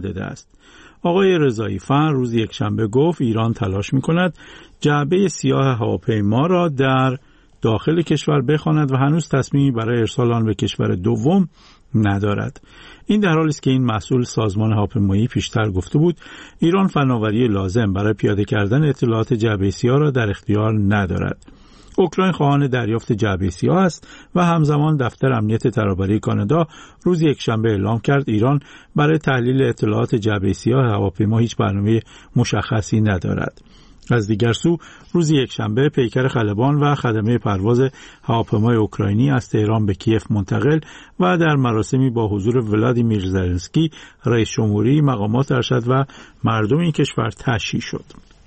نداده است. آقای رضایی فر روز یکشنبه گفت ایران تلاش می‌کند جعبه سیاه هواپیما را در داخل کشور بخواند و هنوز تصمیمی برای ارسال آن به کشور دوم ندارد. این در حالی است که این مسئول سازمان هواپیمایی پیشتر گفته بود ایران فناوری لازم برای پیاده کردن اطلاعات جعبه سیاه را در اختیار ندارد. اوکراین خواهان دریافت جعبه سیاه است و همزمان دفتر امنیت ترابری کانادا روز یکشنبه اعلام کرد ایران برای تحلیل اطلاعات جعبه سیاه هواپیما هیچ برنامه مشخصی ندارد. از دیگر سو روز یکشنبه پیکر خلبان و خدمه پرواز هواپیمای اوکراینی از تهران به کیف منتقل و در مراسمی با حضور ولادیمیر زلنسکی رئیس جمهوری، مقامات ارشد و مردم این کشور تشییع شد.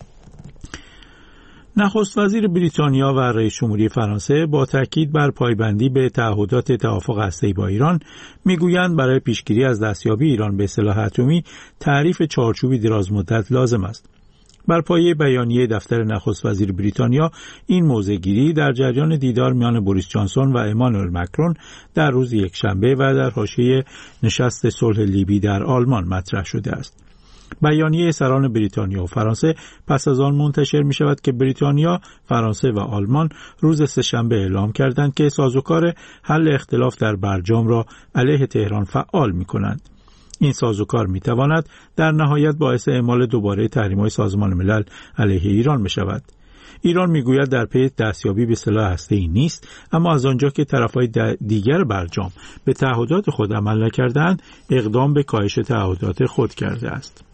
نخست وزیر بریتانیا و رئیس جمهوری فرانسه با تاکید بر پایبندی به تعهدات توافق هسته‌ای با ایران میگویند برای پیشگیری از دستیابی ایران به سلاح اتمی تعریف چارچوبی درازمدت لازم است. بر پایه بیانیه دفتر نخست وزیر بریتانیا این موضع‌گیری در جریان دیدار میان بوریس جانسون و امانوئل مکرون در روز یکشنبه و در حاشیه نشست صلح لیبی در آلمان مطرح شده است. بیانیه سران بریتانیا و فرانسه پس از آن منتشر می شود که بریتانیا، فرانسه و آلمان روز سه‌شنبه اعلام کردند که سازوکار حل اختلاف در برجام را علیه تهران فعال می کنند. این سازوکار می تواند در نهایت باعث اعمال دوباره تحریم‌های سازمان ملل علیه ایران بشود. ایران میگوید در پی دستیابی به سلاح هسته‌ای نیست، اما از آنجا که طرف‌های دیگر برجام به تعهدات خود عمل نکردند، اقدام به کاهش تعهدات خود کرده است.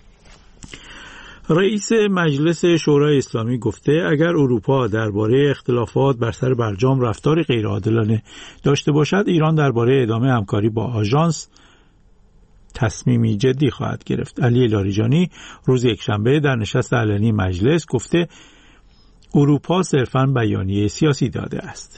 رئیس مجلس شورای اسلامی گفته اگر اروپا درباره اختلافات بر سر برجام رفتاری غیرعادلانه داشته باشد، ایران درباره ادامه همکاری با آژانس تصمیمی جدی خواهد گرفت. علی لاریجانی روز یکشنبه در نشست علنی مجلس گفته اروپا صرفاً بیانیه سیاسی داده است.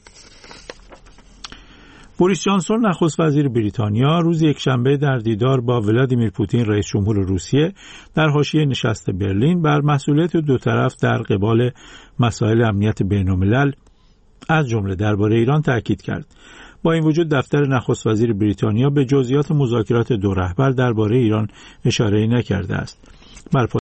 بوریس جانسون نخست وزیر بریتانیا روز یکشنبه در دیدار با ولادیمیر پوتین رئیس جمهور روسیه در حاشیه نشست برلین بر مسئولیت دو طرف در قبال مسائل امنیت بین‌الملل از جمله درباره ایران تاکید کرد. با این وجود دفتر نخست وزیر بریتانیا به جزئیات مذاکرات دو رهبر درباره ایران اشاره‌ای نکرده است.